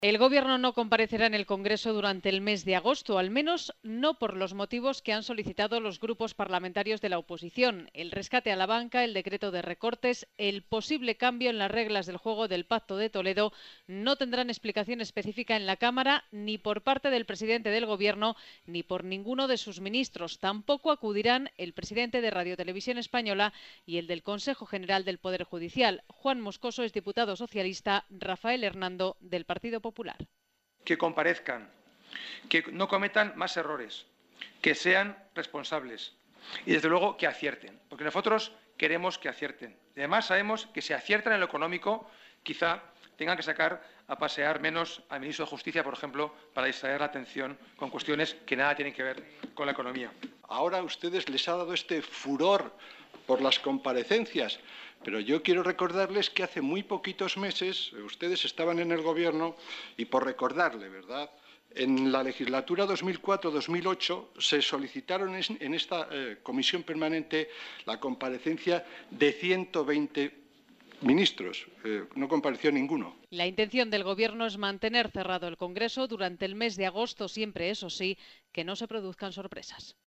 El Gobierno no comparecerá en el Congreso durante el mes de agosto, al menos no por los motivos que han solicitado los grupos parlamentarios de la oposición: el rescate a la banca, el decreto de recortes, el posible cambio en las reglas del juego del Pacto de Toledo. No tendrán explicación específica en la Cámara, ni por parte del presidente del Gobierno, ni por ninguno de sus ministros. Tampoco acudirán el presidente de Radio Televisión Española y el del Consejo General del Poder Judicial. Juan Moscoso es diputado socialista, Rafael Hernando del Partido Popular. Que comparezcan, que no cometan más errores, que sean responsables y, desde luego, que acierten, porque nosotros queremos que acierten. Y además sabemos que si aciertan en lo económico, quizá tengan que sacar a pasear menos al ministro de Justicia, por ejemplo, para distraer la atención con cuestiones que nada tienen que ver con la economía. Ahora a ustedes les ha dado este furor por las comparecencias, pero yo quiero recordarles que hace muy poquitos meses ustedes estaban en el Gobierno y, por recordarle, ¿verdad?, en la legislatura 2004-2008 se solicitaron en esta comisión permanente la comparecencia de 120 ministros. No compareció ninguno. La intención del Gobierno es mantener cerrado el Congreso durante el mes de agosto, siempre, eso sí, que no se produzcan sorpresas.